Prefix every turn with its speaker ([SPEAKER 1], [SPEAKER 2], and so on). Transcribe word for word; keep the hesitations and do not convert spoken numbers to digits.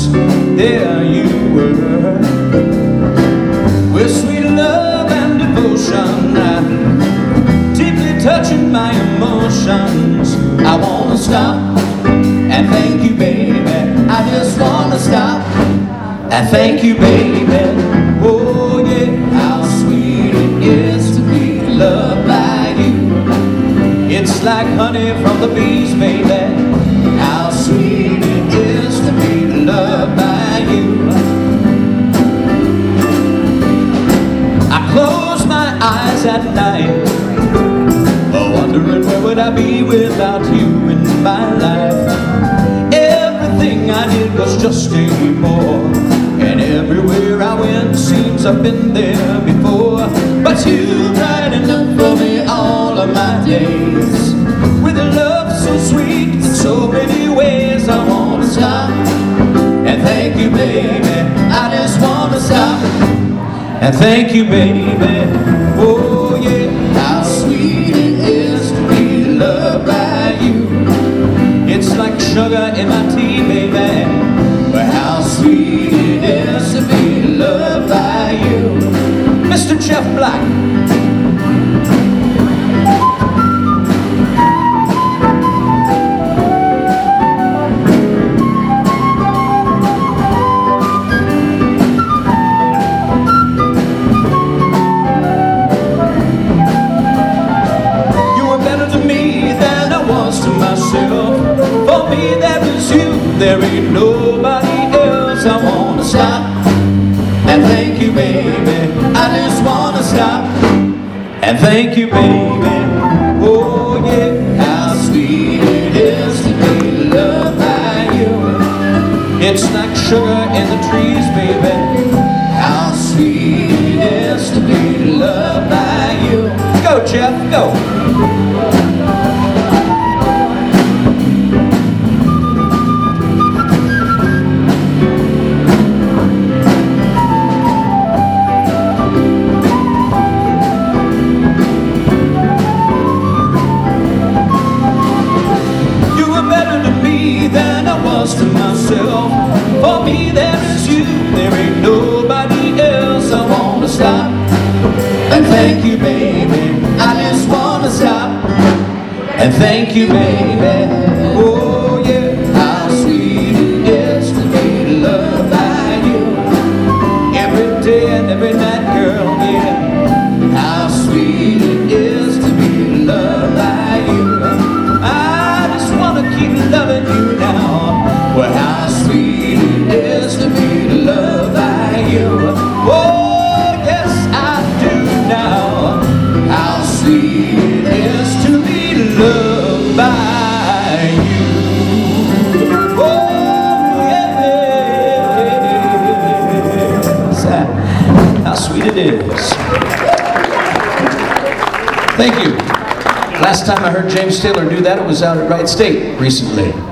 [SPEAKER 1] once there you were, with sweet love and devotion, deeply touching my emotions. I wanna stop and thank you, baby. I just wanna stop and thank you, baby. Oh yeah, how sweet it is to be loved by you. It's like honey from the bees, baby. How sweet it is to be loved by you. I close my eyes at night, wondering where would I be without you in my life. Everything I did was just a bore, and everywhere I went seems I've been there before. But you brightened up for me all of my days, with a love so sweet in so many ways. I wanna stop and thank you, baby. I just wanna stop and thank you, baby. Oh yeah, how sweet it is to be loved by you. It's like sugar in my tea, baby. But how sweet it is to be loved by you. Mister Jeff Black. For me there is you, there ain't nobody else. I wanna stop and thank you, baby. I just wanna stop and thank you, baby. Oh yeah, how sweet it is to be loved by you. It's like sugar in the trees, baby. How sweet it is to be loved by you. Go, Jeff, go. Than I was to myself. For me there is you, there ain't nobody else. I wanna stop and thank you, baby. I just wanna stop and thank you, baby. Oh yeah, how sweet it is to be loved by you. Every day and every night, girl, yeah. How sweet it is to be loved by you. I just wanna keep loving you now. Well, how sweet it is to be loved by you. Oh, yes, I do now. How sweet it is to be loved by you. Oh, yes. How sweet it is. Thank you. Last time I heard James Taylor do that, it was out at Wright State recently.